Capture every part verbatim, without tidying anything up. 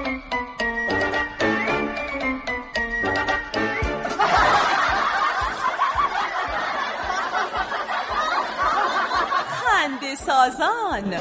خنده سازان.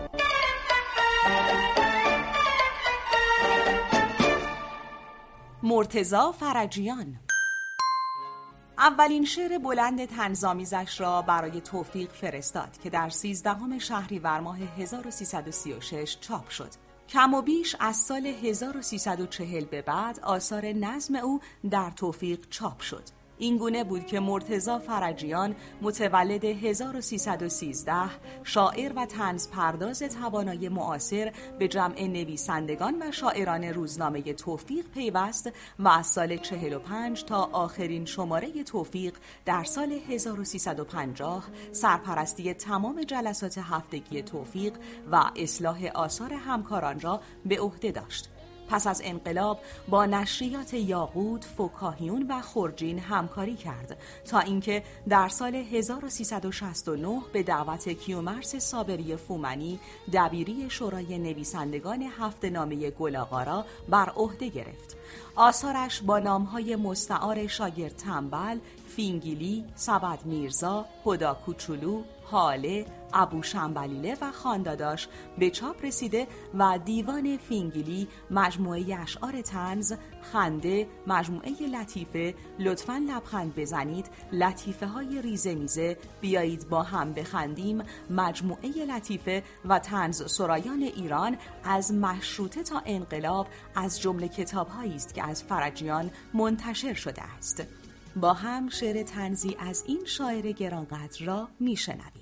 مرتضی فرجیان اولین شعر بلند طنزآمیزش را برای توفیق فرستاد که در سیزدهم شهریور ماه هزار و سیصد و سی و شش چاپ شد. کم و بیش از سال هزار و سیصد و چهل به بعد آثار نظم او در توفیق چاپ شد. این گونه بود که مرتضی فرجیان متولد هزار و سیصد و سیزده، شاعر و طنز پرداز توانای معاصر، به جمع نویسندگان و شاعران روزنامه توفیق پیوست و از سال چهل و پنج تا آخرین شماره توفیق در سال هزار و سیصد و پنجاه سرپرستی تمام جلسات هفتگی توفیق و اصلاح آثار همکاران را به عهده داشت. پس از انقلاب با نشریات یاقوت، فکاهیون و خرجین همکاری کرد تا اینکه در سال هزار و سیصد و شصت و نه به دعوت کیومرث صابری فومنی دبیری شورای نویسندگان هفته‌نامه گل‌آقا را بر عهده گرفت. آثارش با نام‌های مستعار شاگرد تنبل، فینگیلی، سبد میرزا، هدا کوچولو، حاله، ابو شنبلیله و خانداداش به چاپ رسیده و دیوان فینگیلی مجموعه اشعار طنز، خنده، مجموعه لطیفه، لطفاً لبخند بزنید، لطیفه های ریزه میزه، بیایید با هم بخندیم، مجموعه لطیفه و طنز سرایان ایران از مشروطه تا انقلاب از جمله کتاب‌هایی است که از فرجیان منتشر شده است. با هم شعر طنزی از این شاعر گرانقدر را میشنویم.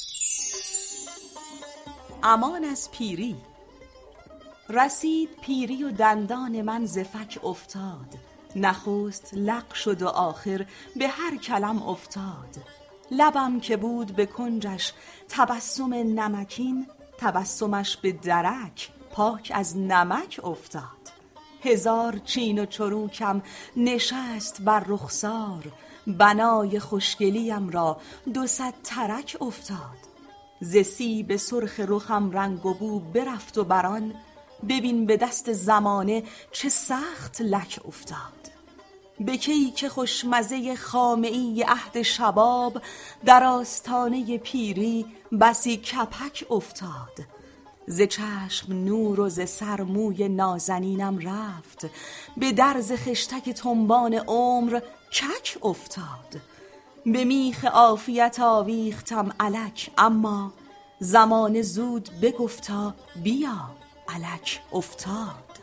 امان از پیری. رسید پیری و دندان من ز فک افتاد، نخست لق شد و آخر به هر کلم افتاد. لبم که بود به کنجش تبسم نمکین، تبسمش به درک پاک از نمک افتاد. هزار چین و چروکم نشست بر رخسار، بنای خوشگلیم را دو صد ترک افتاد. ز سیب سرخ رخم رنگ و بو برفت و بران، ببین به دست زمانه چه سخت لک افتاد. به کیک خوشمزه خامه‌ای عهد شباب، در آستانه پیری بسی کپک افتاد. ز چشم نور و ز سر موی نازنینم رفت، به درز خشتک تنبان عمر کک افتاد. به میخ عافیت آویختم الک، اما زمان زود بگفتا بیا الک افتاد.